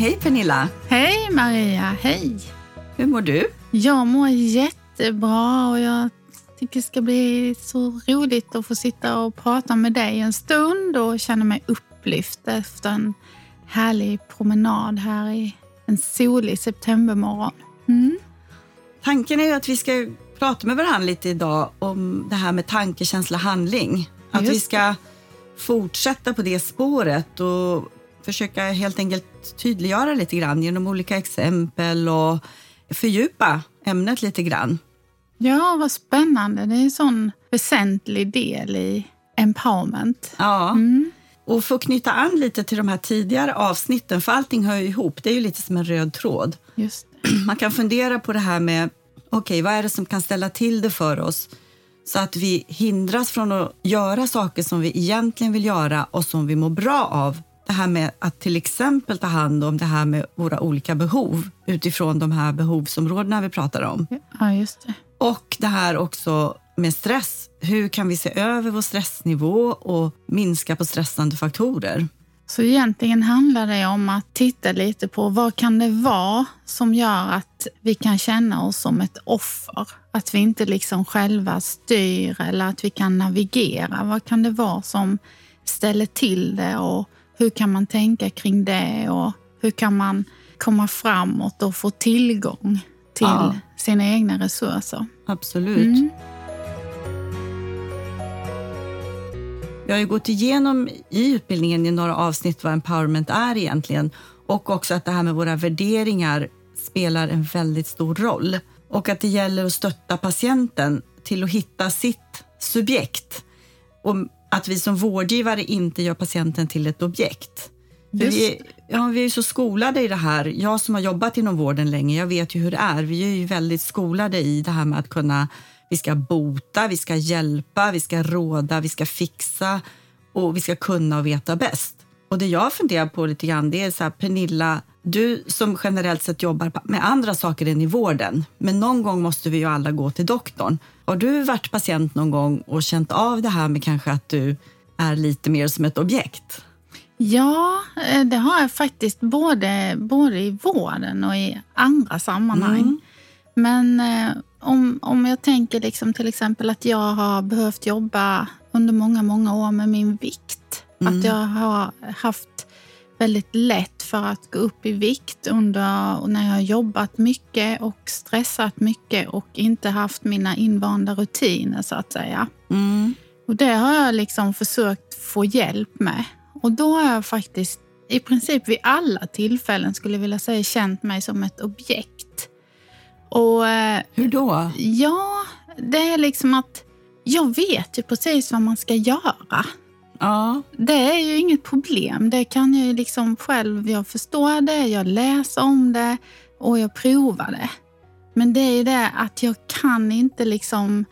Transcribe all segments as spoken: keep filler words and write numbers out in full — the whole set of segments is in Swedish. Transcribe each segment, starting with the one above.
Hej Pernilla! Hej Maria, hej! Hur mår du? Jag mår jättebra och jag tycker det ska bli så roligt att få sitta och prata med dig en stund och känna mig upplyft efter en härlig promenad här i en solig septembermorgon. Mm. Tanken är ju att vi ska prata med varandra lite idag om det här med tanke, känsla, handling. Att Just vi ska fortsätta på det spåret och försöka helt enkelt tydliggöra lite grann genom olika exempel och fördjupa ämnet lite grann. Ja, vad spännande. Det är en sån väsentlig del i empowerment. Ja, Mm. och för att knyta an lite till de här tidigare avsnitten, för allting hör ju ihop, det är ju lite som en röd tråd. Just det. Man kan fundera på det här med, okej, okay, vad är det som kan ställa till det för oss så att vi hindras från att göra saker som vi egentligen vill göra och som vi mår bra av. Det här med att till exempel ta hand om det här med våra olika behov utifrån de här behovsområdena vi pratar om. Ja, just det. Och det här också med stress. Hur kan vi se över vår stressnivå och minska på stressande faktorer? Så egentligen handlar det om att titta lite på vad kan det vara som gör att vi kan känna oss som ett offer. Att vi inte liksom själva styr eller att vi kan navigera. Vad kan det vara som ställer till det och hur kan man tänka kring det och hur kan man komma framåt och få tillgång till Ja. sina egna resurser. Absolut. Mm. Jag har ju gått igenom i utbildningen i några avsnitt vad empowerment är egentligen. Och också att det här med våra värderingar spelar en väldigt stor roll. Och att det gäller att stötta patienten till att hitta sitt subjekt. Och att vi som vårdgivare inte gör patienten till ett objekt. För vi, ja, vi är ju så skolade i det här. Jag som har jobbat inom vården länge, jag vet ju hur det är. Vi är ju väldigt skolade i det här med att kunna, vi ska bota, vi ska hjälpa, vi ska råda, vi ska fixa och vi ska kunna och veta bäst. Och det jag funderar på lite grann, det är så här, Pernilla, du som generellt sett jobbar med andra saker än i vården, men någon gång måste vi ju alla gå till doktorn. Har du varit patient någon gång och känt av det här med kanske att du är lite mer som ett objekt? Ja, det har jag faktiskt både, både i vården och i andra sammanhang. Mm. Men eh, om, om jag tänker liksom till exempel att jag har behövt jobba under många, många år med min vikt. Mm. Att jag har haft väldigt lätt för att gå upp i vikt under när jag har jobbat mycket och stressat mycket och inte haft mina invanda rutiner så att säga. Mm. Och det har jag liksom försökt få hjälp med. Och då har jag faktiskt i princip vid alla tillfällen skulle jag vilja säga känt mig som ett objekt. Och hur då? Ja, det är liksom att jag vet ju precis vad man ska göra. Ja. Det är ju inget problem. Det kan jag ju liksom själv, jag förstår det, jag läser om det och jag provar det. Men det är ju det att jag kan inte liksom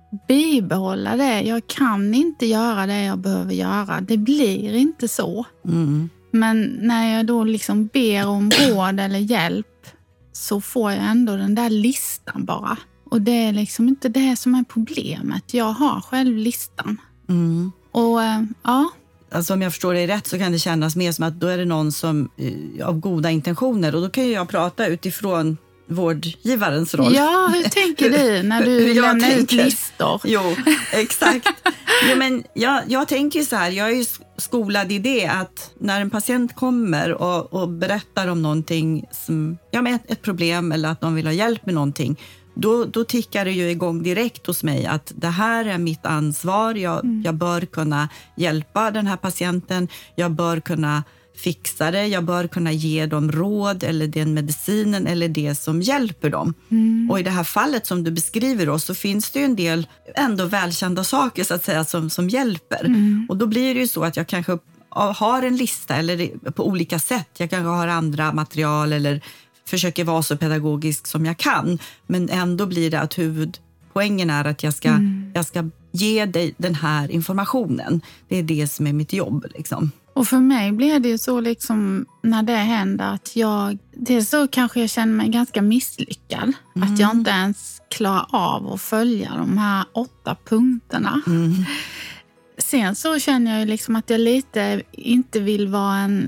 bibehålla det. Jag kan inte göra det jag behöver göra. Det blir inte så. Mm. Men när jag då liksom ber om råd eller hjälp så får jag ändå den där listan bara. Och det är liksom inte det som är problemet. Jag har själv listan. Mm. Och ja. Alltså om jag förstår det rätt så kan det kännas mer som att då är det någon som eh, av goda intentioner. Och då kan ju jag prata utifrån vårdgivarens roll. Ja, hur tänker du när du Hur jag lämnar ut tänker. listor? Jo, exakt. Jo, men jag, jag tänker så här, jag är ju skolad i det att när en patient kommer och, och berättar om någonting som, ja, men ett, ett problem eller att de vill ha hjälp med någonting, då, då tickar det ju igång direkt hos mig att det här är mitt ansvar, jag, mm. jag bör kunna hjälpa den här patienten, jag bör kunna fixa det, jag bör kunna ge dem råd eller den medicinen eller det som hjälper dem. Mm. Och i det här fallet som du beskriver då, så finns det ju en del ändå välkända saker så att säga som, som hjälper. Mm. Och då blir det ju så att jag kanske har en lista eller på olika sätt, jag kanske har andra material eller försöker vara så pedagogisk som jag kan, men ändå blir det att huvudpoängen är att jag ska, mm. jag ska ge dig den här informationen. Det är det som är mitt jobb liksom. Och för mig blir det ju så liksom när det händer att jag, det är så kanske jag känner mig ganska misslyckad. Mm. Att jag inte ens klarar av att följa de här åtta punkterna. Mm. Sen så känner jag ju liksom att jag lite inte vill vara en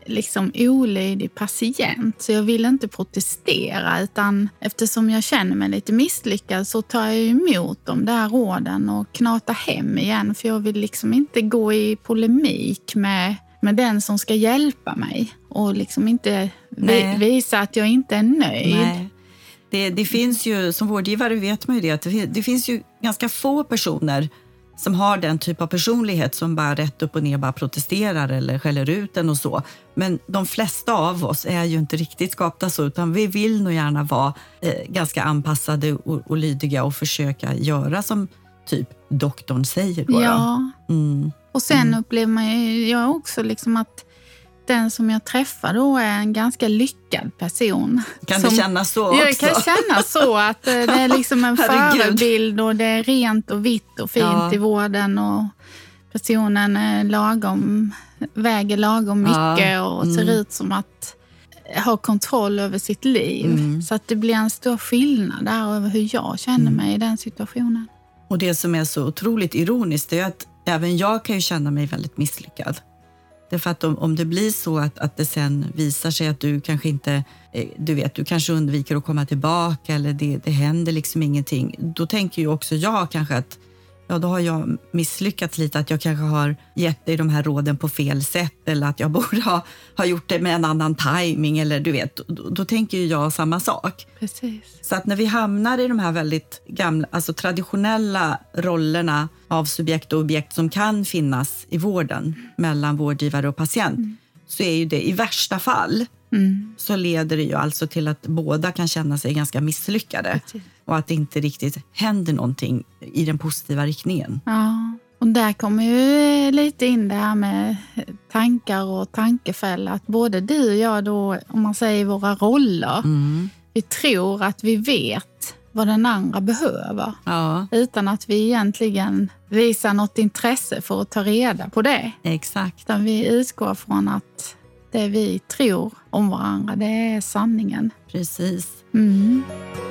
liksom olydig patient, så jag vill inte protestera, utan eftersom jag känner mig lite misslyckad så tar jag emot de där råden och knatar hem igen, för jag vill liksom inte gå i polemik med, med den som ska hjälpa mig och liksom inte vi, visa att jag inte är nöjd. Nej. Det, det finns ju, som vårdgivare vet man ju det, att det, det finns ju ganska få personer som har den typ av personlighet som bara rätt upp och ner bara protesterar eller skäller ut den och så. Men de flesta av oss är ju inte riktigt skapta så, utan vi vill nog gärna vara eh, ganska anpassade och, och lydiga och försöka göra som typ doktorn säger då. Ja, mm. och sen mm. upplever man ju jag också liksom att den som jag träffar då är en ganska lyckad person. Kan som, du känna så också? Jag kan känna så att det är liksom en förebild och det är rent och vitt och fint ja. i vården och personen är lagom, väger lagom mycket ja. och ser mm. ut som att ha kontroll över sitt liv. Mm. Så att det blir en stor skillnad där över hur jag känner mm. mig i den situationen. Och det som är så otroligt ironiskt är att även jag kan ju känna mig väldigt misslyckad. Därför att om, om det blir så att, att det sen visar sig att du kanske inte, du vet, du kanske undviker att komma tillbaka eller det, det händer liksom ingenting. Då tänker ju också jag kanske att, ja då har jag misslyckats lite, att jag kanske har gett dig de här råden på fel sätt eller att jag borde ha, ha gjort det med en annan timing eller du vet, då, då tänker ju jag samma sak. Precis. Så att när vi hamnar i de här väldigt gamla, alltså traditionella rollerna av subjekt och objekt som kan finnas i vården mm. mellan vårdgivare och patient mm. så är ju det i värsta fall mm. så leder det ju alltså till att båda kan känna sig ganska misslyckade. Precis. Och att det inte riktigt händer någonting i den positiva riktningen. Ja, och där kommer ju lite in det här med tankar och tankefälla. Att både du och jag då, om man säger våra roller, mm. vi tror att vi vet vad den andra behöver. Ja. Utan att vi egentligen visar något intresse för att ta reda på det. Exakt. Utan vi utgår från att det vi tror om varandra, det är sanningen. Precis. Mm.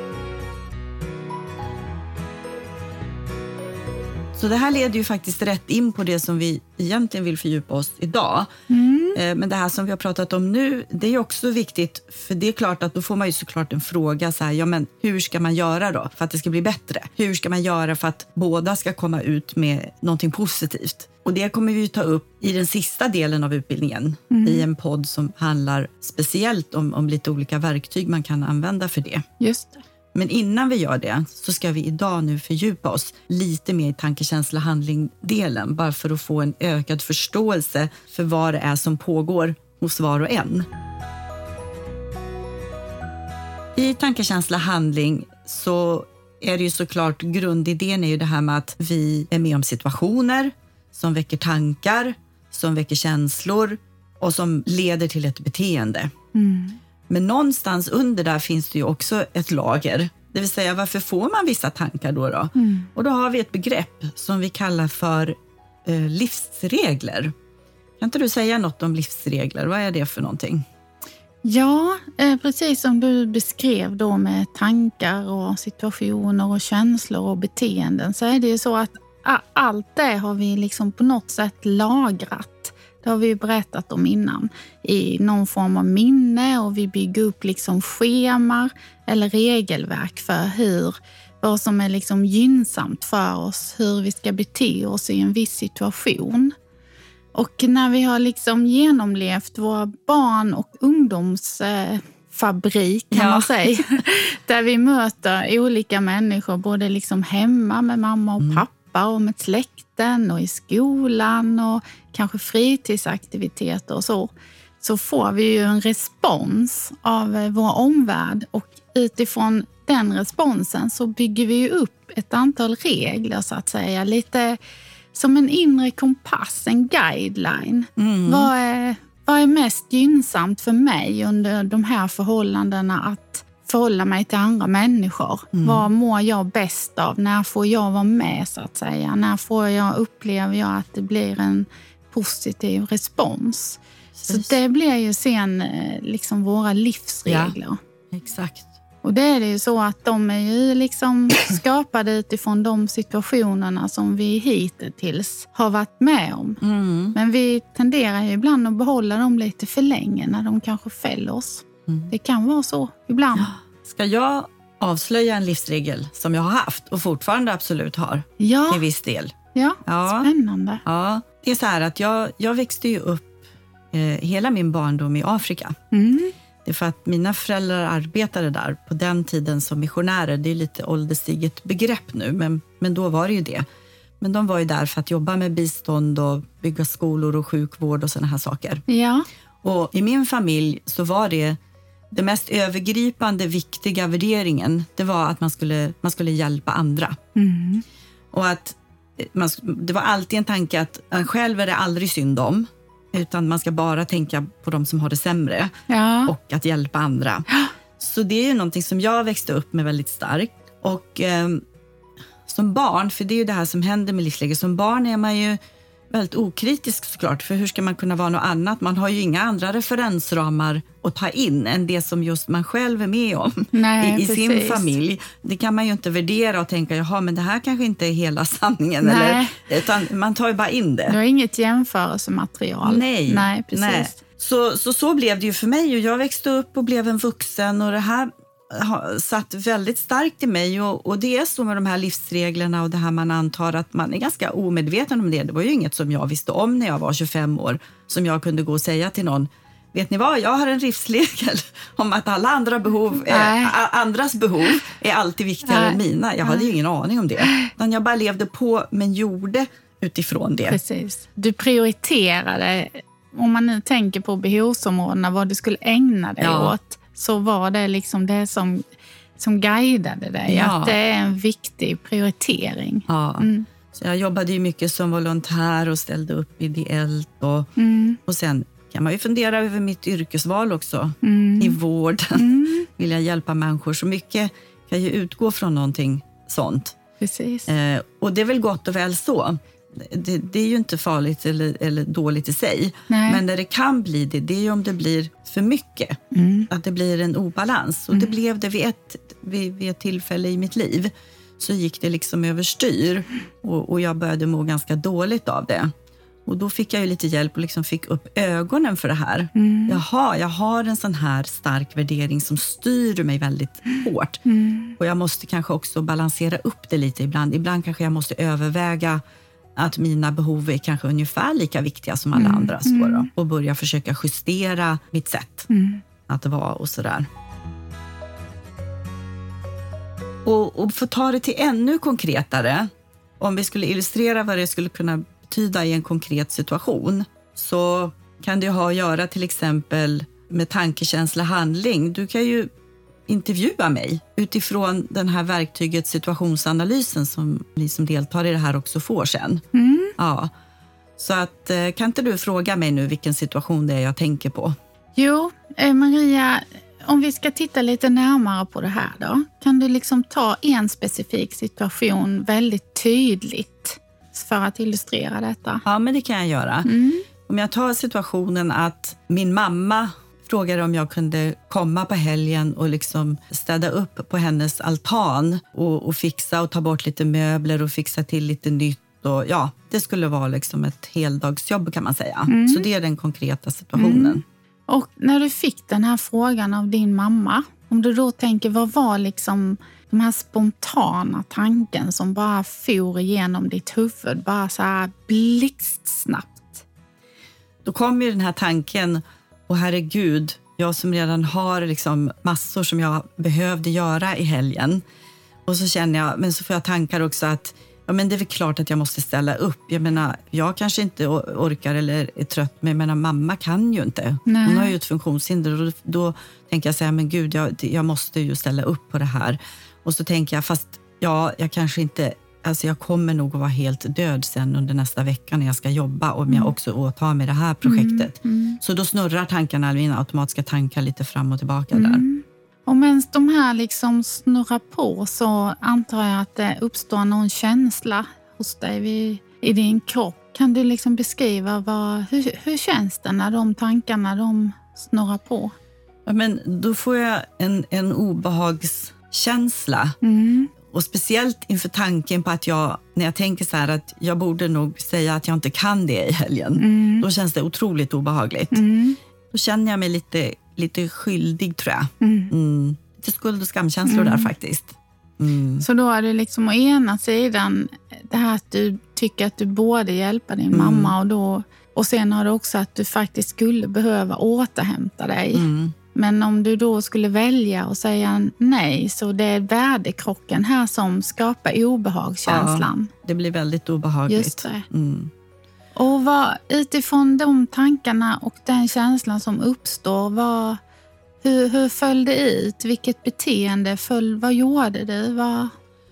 Så det här leder ju faktiskt rätt in på det som vi egentligen vill fördjupa oss idag. Mm. Men det här som vi har pratat om nu, det är också viktigt. För det är klart att då får man ju såklart en fråga så här, ja men hur ska man göra då för att det ska bli bättre? Hur ska man göra för att båda ska komma ut med någonting positivt? Och det kommer vi ju ta upp i den sista delen av utbildningen. Mm. I en podd som handlar speciellt om, om lite olika verktyg man kan använda för det. Just det. Men innan vi gör det så ska vi idag nu fördjupa oss lite mer i tankekänsla handling-delen. Bara för att få en ökad förståelse för vad det är som pågår hos var och en. I tankekänsla handling så är det ju såklart, grundidén är ju det här med att vi är med om situationer som väcker tankar, som väcker känslor och som leder till ett beteende. Mm. Men någonstans under där finns det ju också ett lager. Det vill säga, varför får man vissa tankar då? då? Mm. Och då har vi ett begrepp som vi kallar för eh, livsregler. Kan inte du säga något om livsregler? Vad är det för någonting? Ja, eh, precis som du beskrev då med tankar och situationer och känslor och beteenden, så är det ju så att allt det har vi liksom på något sätt lagrat. Det har vi ju berättat om innan i någon form av minne, och vi bygger upp liksom scheman eller regelverk för hur, vad som är liksom gynnsamt för oss, hur vi ska bete oss i en viss situation. Och när vi har liksom genomlevt våra barn- och ungdomsfabrik kan ja. man säga, där vi möter olika människor både liksom hemma med mamma och pappa, mm. och med släkten och i skolan och kanske fritidsaktiviteter och så, så får vi ju en respons av vår omvärld, och utifrån den responsen så bygger vi ju upp ett antal regler så att säga, lite som en inre kompass, en guideline. Mm. Vad är, vad är mest gynnsamt för mig under de här förhållandena att förhålla mig till andra människor? Mm. Vad mår jag bäst av? När får jag vara med så att säga? När får jag, upplever jag att det blir en positiv respons? Precis. Så det blir ju sen liksom våra livsregler. Ja, exakt. Och det är det ju så att de är ju liksom skapade utifrån de situationerna som vi hittills har varit med om. Mm. Men vi tenderar ju ibland att behålla dem lite för länge när de kanske fäller oss. Mm. Det kan vara så ibland. Ska jag avslöja en livsregel som jag har haft och fortfarande absolut har Ja, till viss del? ja, Ja. spännande. Ja, det är så här att jag, jag växte ju upp eh, hela min barndom i Afrika. Mm. Det är för att mina föräldrar arbetade där på den tiden som missionärer. Det är lite ålderstiget begrepp nu, men, men då var det ju det. Men de var ju där för att jobba med bistånd och bygga skolor och sjukvård och såna här saker. Ja. Och i min familj så var det det mest övergripande, viktiga värderingen. Det var att man skulle, man skulle hjälpa andra. Mm. Och att man, det var alltid en tanke att en själv är det aldrig synd om. Utan man ska bara tänka på de som har det sämre. Ja. Och att hjälpa andra. Så det är ju någonting som jag växte upp med väldigt starkt. Och eh, som barn, för det är ju det här som händer med livsläge. Som barn är man ju väldigt okritisk såklart. För hur ska man kunna vara något annat? Man har ju inga andra referensramar att ta in än det som just man själv är med om. Nej, i, i sin precis. familj. Det kan man ju inte värdera och tänka, jaha, men det här kanske inte är hela sanningen. Nej. Eller, utan man tar ju bara in det. Du har inget jämförelsematerial. Nej, Nej, precis. nej. Så, så så blev det ju för mig. Och jag växte upp och blev en vuxen. Och det här har satt väldigt starkt i mig. Och, och det är så med de här livsreglerna och det här man antar att man är ganska omedveten om det. Det var ju inget som jag visste om när jag var tjugofem år. Som jag kunde gå och säga till någon. Vet ni vad, jag har en livsregel om att alla andra behov, eh, andras behov är alltid viktigare Nej. än mina. Jag hade ju ingen aning om det. Utan jag bara levde på men gjorde utifrån det. Precis. Du prioriterade, om man nu tänker på behovsområdena, vad du skulle ägna dig Ja. åt, så var det liksom det som, som guidade dig. Ja. Att det är en viktig prioritering. Ja. Mm. Så jag jobbade ju mycket som volontär och ställde upp ideellt. Och, Mm. och sen kan man ju fundera över mitt yrkesval också. Mm. I vården Mm. vill jag hjälpa människor. Så mycket kan ju utgå från någonting sånt. Precis. Eh, och det är väl gott och väl så. Det, det är ju inte farligt eller, eller dåligt i sig. Nej. Men när det kan bli det, det är ju om det blir för mycket. Mm. Att det blir en obalans. Och det blev det vid ett, vid, vid ett tillfälle i mitt liv. Så gick det liksom överstyr. Och, och jag började må ganska dåligt av det. Och då fick jag ju lite hjälp och liksom fick upp ögonen för det här. Mm. Jaha, jag har en sån här stark värdering som styr mig väldigt hårt. Mm. Och jag måste kanske också balansera upp det lite ibland. Ibland kanske jag måste överväga att mina behov är kanske ungefär lika viktiga som alla Mm. andras. Då, då, och börja försöka justera mitt sätt Mm. att vara och sådär. Och, och för att ta det till ännu konkretare, om vi skulle illustrera vad det skulle kunna betyda i en konkret situation, så kan det ha att göra till exempel med tankekänsla, handling. Du kan ju intervjua mig utifrån den här verktyget situationsanalysen som ni som deltar i det här också får sen. Mm. Ja. Så att, kan inte du fråga mig nu vilken situation det är jag tänker på? Jo, eh, Maria, om vi ska titta lite närmare på det här då. Kan du liksom ta en specifik situation väldigt tydligt för att illustrera detta? Ja, men det kan jag göra. Mm. Om jag tar situationen att min mamma frågade om jag kunde komma på helgen och liksom städa upp på hennes altan och, och fixa och ta bort lite möbler och fixa till lite nytt. Och, ja, det skulle vara liksom ett heldagsjobb kan man säga. Mm. Så det är den konkreta situationen. Mm. Och när du fick den här frågan av din mamma, om du då tänker, vad var liksom de här spontana tanken som bara for igenom ditt huvud, bara så här blixtsnabbt? Då kom ju den här tanken, och herregud, jag som redan har liksom massor som jag behövde göra i helgen. Och så känner jag, men så får jag tankar också att ja, men det är väl klart att jag måste ställa upp. Jag menar, jag kanske inte orkar eller är trött, men jag menar, mamma kan ju inte. Nej. Hon har ju ett funktionshinder och då, då tänker jag säga, men gud, jag, jag måste ju ställa upp på det här. Och så tänker jag, fast ja, jag kanske inte, alltså jag kommer nog att vara helt död sen under nästa vecka när jag ska jobba om mm. jag också åtar mig det här projektet. Mm. Mm. Så då snurrar tankarna, mina automatiska tankar lite fram och tillbaka Mm. där. Och medan de här liksom snurrar på så antar jag att det uppstår någon känsla hos dig vid, i din kropp. Kan du liksom beskriva vad, hur, hur känns det när de tankarna de snurrar på? Ja, men då får jag en, en obehagskänsla. Mm. Och speciellt inför tanken på att jag, när jag tänker så här att jag borde nog säga att jag inte kan det i helgen. Mm. Då känns det otroligt obehagligt. Mm. Då känner jag mig lite, lite skyldig, tror jag. Mm. Mm. Lite skuld- och skamkänslor Mm. där faktiskt. Mm. Så då är det liksom å ena sidan det här att du tycker att du borde hjälpa din Mm. mamma. Och, då, och sen har du också att du faktiskt skulle behöva återhämta dig. Mm. Men om du då skulle välja och säga nej, så det är värdekrocken här som skapar obehagskänslan. Ja, det blir väldigt obehagligt. Just det. Mm. Och vad, utifrån de tankarna och den känslan som uppstår, vad, hur, hur föll det ut? Vilket beteende föll, vad gjorde du? Vad...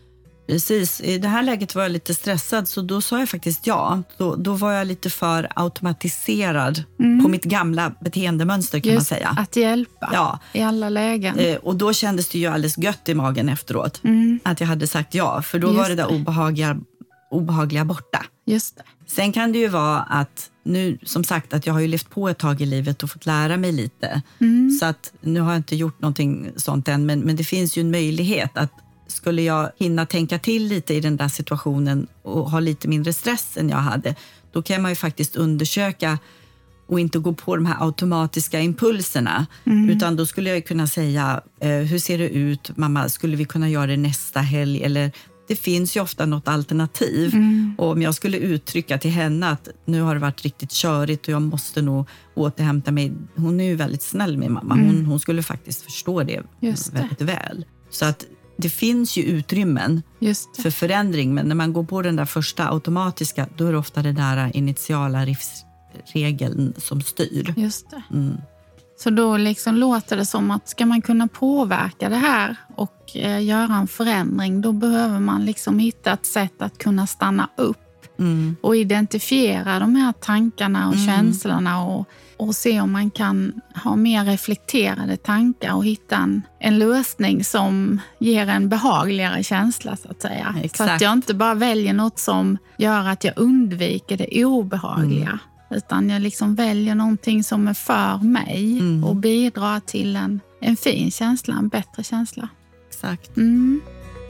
Precis, i det här läget var jag lite stressad, så då sa jag faktiskt ja. Då, då var jag lite för automatiserad Mm. på mitt gamla beteendemönster, kan Just man säga. att hjälpa Ja. i alla lägen. Eh, och då kändes det ju alldeles gött i magen efteråt. Mm. Att jag hade sagt ja, för då Just var det där det. obehagliga, obehagliga borta. Just det. Sen kan det ju vara att nu, som sagt, att jag har ju levt på ett tag i livet och fått lära mig lite. Mm. Så att nu har jag inte gjort någonting sånt än, men, men det finns ju en möjlighet att skulle jag hinna tänka till lite i den där situationen och ha lite mindre stress än jag hade, då kan man ju faktiskt undersöka och inte gå på de här automatiska impulserna. Mm. Utan då skulle jag kunna säga, eh, hur ser det ut? Mamma, skulle vi kunna göra det nästa helg? Eller det finns ju ofta något alternativ. Mm. Och om jag skulle uttrycka till henne att nu har det varit riktigt körigt och jag måste nog återhämta mig. Hon är ju väldigt snäll med mamma. Hon, Mm. hon skulle faktiskt förstå det Just det. väldigt väl. Så att det finns ju utrymmen Just det. för förändring. Men när man går på den där första automatiska, då är det ofta det där initiala livsregeln som styr. Just det. Mm. Så då liksom låter det som att ska man kunna påverka det här och eh, göra en förändring, då behöver man liksom hitta ett sätt att kunna stanna upp Mm. och identifiera de här tankarna och Mm. känslorna och, och se om man kan ha mer reflekterade tankar och hitta en, en lösning som ger en behagligare känsla, så att säga. Så Exakt. att jag inte bara väljer något som gör att jag undviker det obehagliga. Mm. Utan jag liksom väljer någonting som är för mig Mm. och bidrar till en, en fin känsla, en bättre känsla. Exakt. Mm.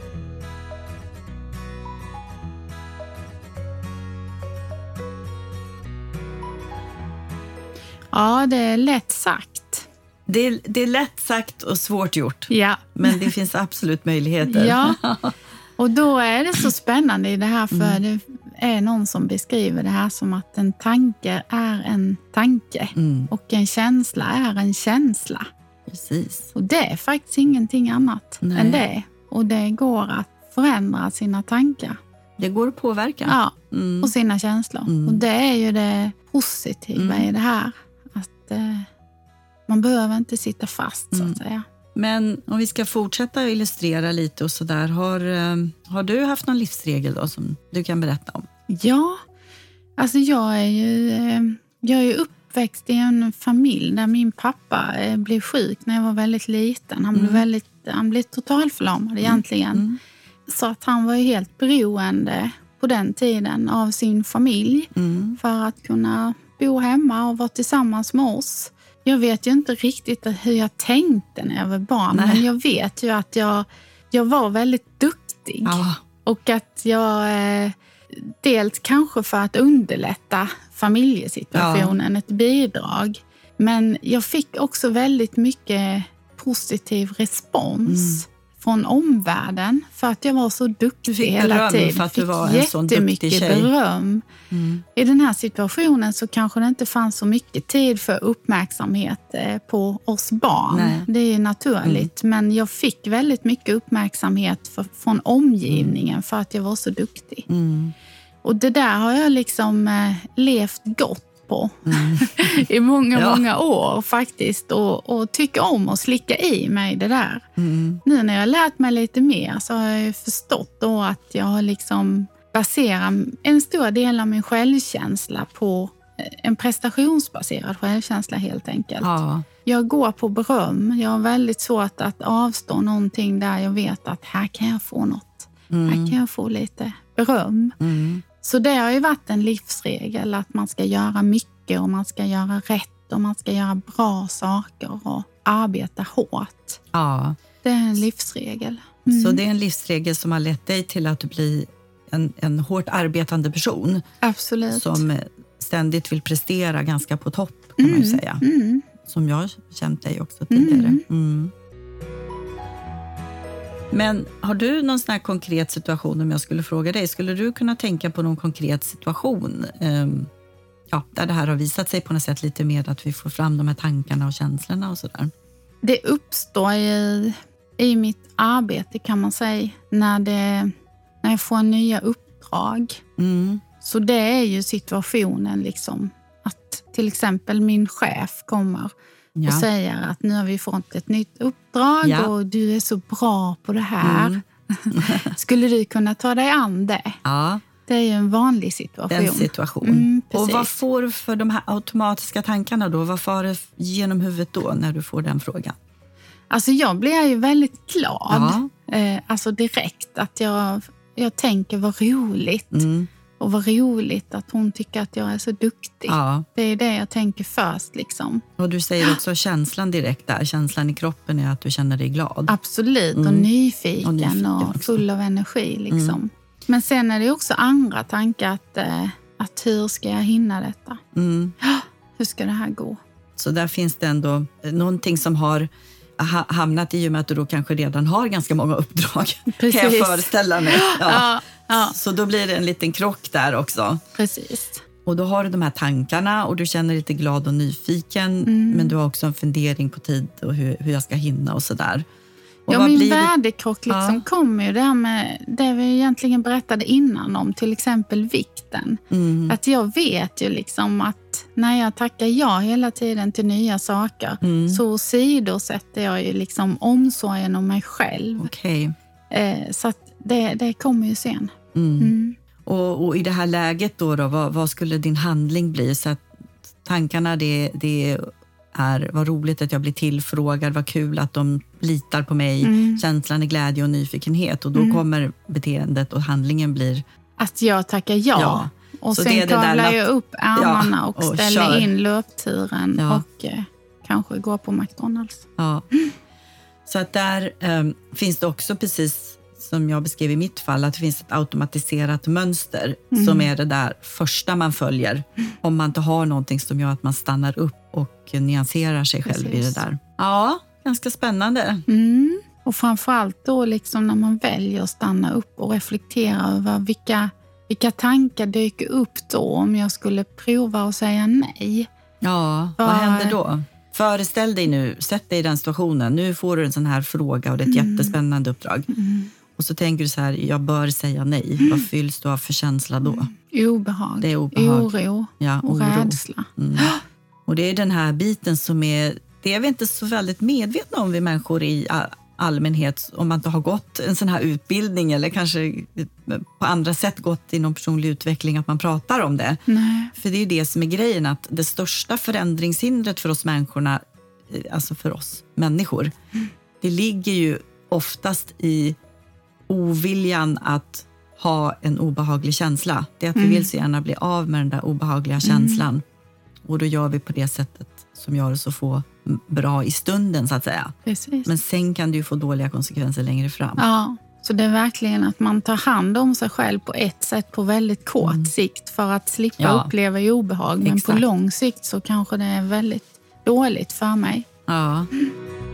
Ja, det är lätt sagt. Det är, det är lätt sagt och svårt gjort. Ja. Men det finns absolut möjligheter. Ja, och då är det så spännande i det här, för Mm. det är någon som beskriver det här som att en tanke är en tanke Mm. och en känsla är en känsla. Precis. Och det är faktiskt ingenting annat Nej. än det. Och det går att förändra sina tankar. Det går att påverka. Ja, Mm. och sina känslor. Mm. Och det är ju det positiva Mm. i det här. Att eh, man behöver inte sitta fast, så Mm. att säga. Men om vi ska fortsätta illustrera lite och sådär. Har, eh, har du haft någon livsregel då som du kan berätta om? Ja, alltså jag är ju, eh, jag är ju uppväxt i en familj där min pappa eh, blev sjuk när jag var väldigt liten. Han blev, Mm. väldigt, han blev totalförlamad egentligen. Mm. Så att han var ju helt beroende på den tiden av sin familj Mm. för att kunna bo hemma och vara tillsammans med oss. Jag vet ju inte riktigt hur jag tänkte när jag var barn, Nej. men jag vet ju att jag, jag var väldigt duktig. Ja. Och att jag, eh, dels kanske för att underlätta familjesituationen, ett bidrag. Men jag fick också väldigt mycket positiv respons Mm. från omvärlden för att jag var så duktig Du fick hela beröm tiden. för att du Fick var en sån duktig jättemycket tjej. beröm. Mm. I den här situationen så kanske det inte fanns så mycket tid för uppmärksamhet eh, på oss barn. Nej. Det är ju naturligt. Men jag fick väldigt mycket uppmärksamhet för, från omgivningen för att jag var så duktig. Mm. Och det där har jag liksom eh, levt gott på Mm. i många, Ja. många år faktiskt. Och, och tycker om att slicka i mig det där. Mm. Nu när jag har lärt mig lite mer så har jag ju förstått då att jag har liksom baserat en stor del av min självkänsla på en prestationsbaserad självkänsla helt enkelt. Ja. Jag går på beröm. Jag har väldigt svårt att avstå någonting där jag vet att här kan jag få något. Mm. Här kan jag få lite beröm. Mm. Så det har ju varit en livsregel att man ska göra mycket och man ska göra rätt och man ska göra bra saker och arbeta hårt. Ja. Det är en livsregel. Mm. Så det är en livsregel som har lett dig till att du blir en, en hårt arbetande person. Absolut. Som ständigt vill prestera ganska på topp, kan mm. man ju säga. Mm. Som jag har känt dig också tidigare. Mm. Mm. Men har du någon sån här konkret situation, om jag skulle fråga dig, skulle du kunna tänka på någon konkret situation um, ja, där det här har visat sig på något sätt lite mer, att vi får fram de här tankarna och känslorna och sådär? Det uppstår i, i mitt arbete, kan man säga, när, det, när jag får nya uppdrag. Mm. Så det är ju situationen liksom, att till exempel min chef kommer ja. och säger att nu har vi fått ett nytt uppdrag ja. och du är så bra på det här. Mm. Skulle du kunna ta dig an det? Ja. Det är ju en vanlig situation. Den situation. Mm, och vad får du för de här automatiska tankarna då? Vad får du genom huvudet då när du får den frågan? Alltså jag blir ju väldigt glad. Ja. Eh, alltså direkt att jag, jag tänker vad roligt. Mm. Och vad roligt att hon tycker att jag är så duktig. Ja. Det är det jag tänker först liksom. Och du säger också känslan direkt där. Känslan i kroppen är att du känner dig glad. Absolut, och, mm. nyfiken, och nyfiken och full av energi liksom. Mm. Men sen är det också andra tankar att, eh, att hur ska jag hinna detta? Mm. Hur ska det här gå? Så där finns det ändå någonting som har ha, hamnat i och med att du då kanske redan har ganska många uppdrag. Precis. Kan jag föreställa mig. Ja. Ja, ja. Så då blir det en liten krock där också. Precis. Och då har du de här tankarna och du känner dig lite glad och nyfiken. Mm. Men du har också en fundering på tid och hur, hur jag ska hinna och sådär. Och ja, min blir värdekrock liksom ja. kommer ju det här med det vi egentligen berättade innan om, till exempel vikten. Mm. Att jag vet ju liksom att när jag tackar ja hela tiden till nya saker mm. så sidosätter jag ju liksom omsorgen om mig själv. Okay. Eh, så att det, det kommer ju sen. Mm. Mm. Och, och i det här läget då, då vad, vad skulle din handling bli? Så att tankarna det, det är vad roligt att jag blir tillfrågad, vad kul att de litar på mig, mm. känslan är glädje och nyfikenhet, och då mm. kommer beteendet och handlingen blir att jag tackar ja, ja. och så sen kavlar jag upp ärmarna ja, och, och ställer kör. in löpturen ja. och eh, kanske går på McDonalds. Ja. Så att där um, finns det också, precis som jag beskrev i mitt fall, att det finns ett automatiserat mönster mm. som är det där första man följer mm. om man inte har någonting som gör att man stannar upp och nyanserar sig själv. Precis. I det där. Ja, ganska spännande. Mm. Och framförallt då liksom när man väljer att stanna upp och reflektera över vilka, vilka tankar dyker upp då om jag skulle prova att säga nej. Ja, Var... vad händer då? Föreställ dig nu, sätt dig i den situationen. Nu får du en sån här fråga och det är ett mm. jättespännande uppdrag. Mm. Och så tänker du så här, jag bör säga nej. Mm. Vad fylls du av för känsla då? Mm. Obehag. Det är obehag. Oro ja, och oro. rädsla. Mm. Och det är den här biten som är, det är vi inte så väldigt medvetna om vi människor i allmänhet. Om man inte har gått en sån här utbildning eller kanske på andra sätt gått inom personlig utveckling, att man pratar om det. Nej. För det är ju det som är grejen, att det största förändringshindret för oss människorna, alltså för oss människor, mm. det ligger ju oftast i oviljan att ha en obehaglig känsla. Det är att mm. vi vill så gärna bli av med den där obehagliga känslan. Mm. Och då gör vi på det sättet som gör oss så få bra i stunden, så att säga. Precis. Men sen kan det ju få dåliga konsekvenser längre fram. Ja, så det är verkligen att man tar hand om sig själv på ett sätt på väldigt kort mm. sikt för att slippa ja. uppleva obehag. Men Exakt. på lång sikt så kanske det är väldigt dåligt för mig. Ja. Mm.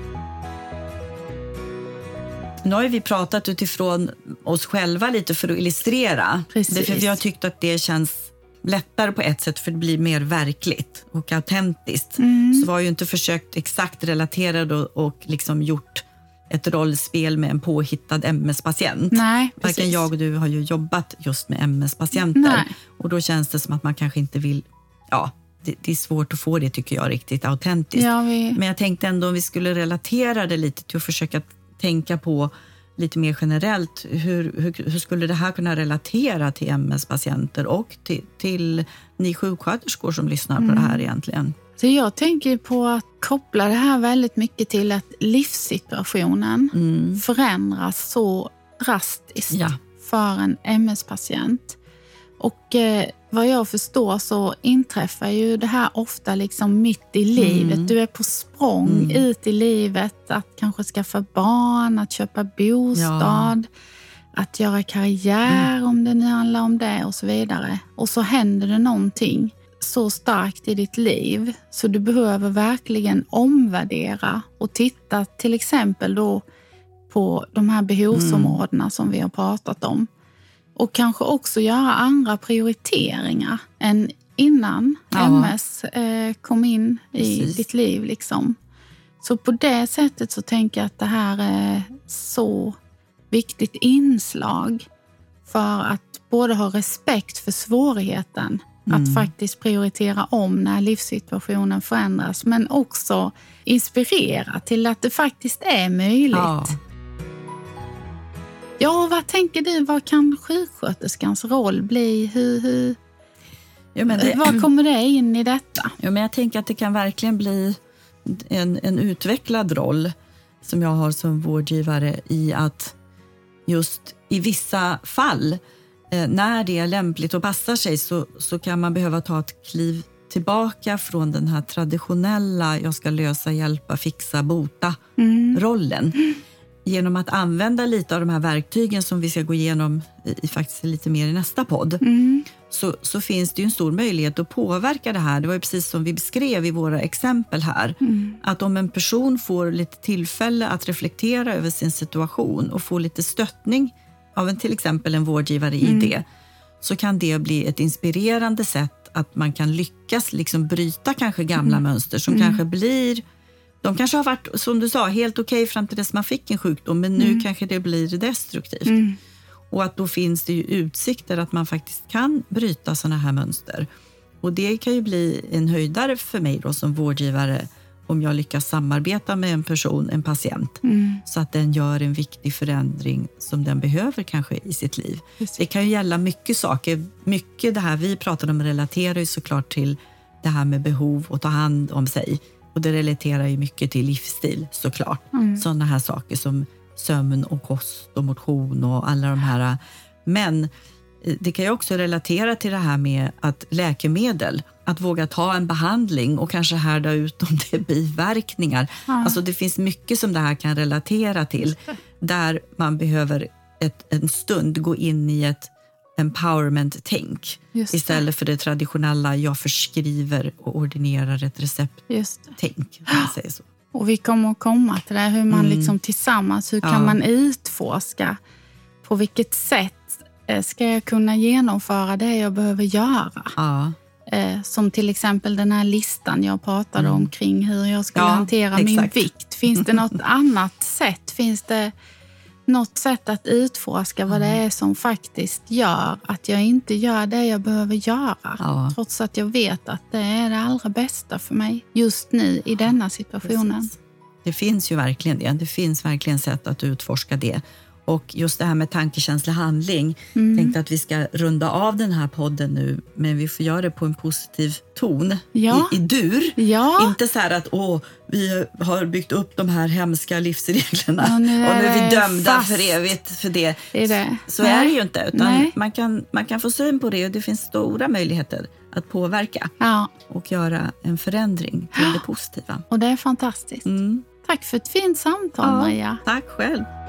Nu har vi pratat utifrån oss själva lite för att illustrera. Precis. Därför vi har tyckt att det känns lättare på ett sätt, för det blir mer verkligt och autentiskt. Mm. Så vi har ju inte försökt exakt relatera och, och liksom gjort ett rollspel med en påhittad M S-patient. Nej, precis. Varken jag och du har ju jobbat just med M S-patienter. Nej. Och då känns det som att man kanske inte vill... Ja, det, det är svårt att få det, tycker jag, riktigt autentiskt. Ja, vi... Men jag tänkte ändå om vi skulle relatera det lite till att försöka tänka på lite mer generellt, hur, hur, hur skulle det här kunna relatera till M S-patienter och till, till ni sjuksköterskor som lyssnar mm. på det här egentligen? Så jag tänker på att koppla det här väldigt mycket till att livssituationen mm. förändras så drastiskt ja. för en M S-patient. Och eh, vad jag förstår så inträffar ju det här ofta liksom mitt i livet. Mm. Du är på språng mm. ut i livet, att kanske skaffa barn, att köpa bostad, ja. Att göra karriär mm. om det nu handlar om det och så vidare. Och så händer det någonting så starkt i ditt liv så du behöver verkligen omvärdera och titta till exempel då på de här behovsområdena mm. som vi har pratat om. Och kanske också göra andra prioriteringar än innan ja. M S eh, kom in i Precis. Ditt liv. Liksom. Så på det sättet så tänker jag att det här är så viktigt inslag för att både ha respekt för svårigheten, mm. att faktiskt prioritera om när livssituationen förändras, men också inspirera till att det faktiskt är möjligt. Ja. Ja, vad tänker du? Vad kan sjuksköterskans roll bli? Hur, hur, ja, men det, vad kommer det in i detta? Ja, men jag tänker att det kan verkligen bli en, en utvecklad roll som jag har som vårdgivare i att just i vissa fall, eh, när det är lämpligt och passar sig så, så kan man behöva ta ett kliv tillbaka från den här traditionella jag ska lösa, hjälpa, fixa, bota mm. rollen. Mm. Genom att använda lite av de här verktygen som vi ska gå igenom i, i faktiskt lite mer i nästa podd mm. så, så finns det ju en stor möjlighet att påverka det här. Det var ju precis som vi beskrev i våra exempel här. Mm. Att om en person får lite tillfälle att reflektera över sin situation och få lite stöttning av en, till exempel en vårdgivare mm. i det, så kan det bli ett inspirerande sätt att man kan lyckas liksom bryta kanske gamla mm. mönster som mm. kanske blir... De kanske har varit, som du sa, helt okej okay fram till dess man fick en sjukdom. Men nu mm. kanske det blir destruktivt. Mm. Och att då finns det ju utsikter att man faktiskt kan bryta såna här mönster. Och det kan ju bli en höjdare för mig då som vårdgivare om jag lyckas samarbeta med en person, en patient. Mm. Så att den gör en viktig förändring som den behöver kanske i sitt liv. Just. Det kan ju gälla mycket saker. Mycket det här vi pratade om relaterar ju såklart till det här med behov och ta hand om sig. Och det relaterar ju mycket till livsstil såklart. Mm. Sådana här saker som sömn och kost och motion och alla de här. Men det kan ju också relatera till det här med att läkemedel, att våga ta en behandling och kanske härda ut om det är biverkningar. Mm. Alltså det finns mycket som det här kan relatera till. Där man behöver ett, en stund gå in i ett empowerment-tänk istället för det traditionella jag förskriver och ordinerar ett recept-tänk. Så. Och vi kommer att komma till det, hur man mm. liksom tillsammans, hur ja. Kan man utforska på vilket sätt ska jag kunna genomföra det jag behöver göra. Ja. Eh, som till exempel den här listan jag pratade mm. om kring hur jag skulle ja, hantera exakt. Min vikt. Finns det något annat sätt? Finns det något sätt att utforska vad det är som faktiskt gör att jag inte gör det jag behöver göra. Ja. Trots att jag vet att det är det allra bästa för mig just nu i denna situationen. Precis. Det finns ju verkligen det. Det finns verkligen sätt att utforska det. Och just det här med tankekänsla handling. Mm. Tänkte att vi ska runda av den här podden nu. Men vi får göra det på en positiv ton. Ja. I, i dur. Ja. Inte så här att åh, vi har byggt upp de här hemska livsreglerna. Ja, nu och nu är vi dömda fast. För evigt för det. Är det? Så, så är det ju inte. Utan man kan, man kan få syn på det. Och det finns stora möjligheter att påverka. Ja. Och göra en förändring till det positiva. Och det är fantastiskt. Mm. Tack för ett fint samtal, ja, Maria. Tack själv.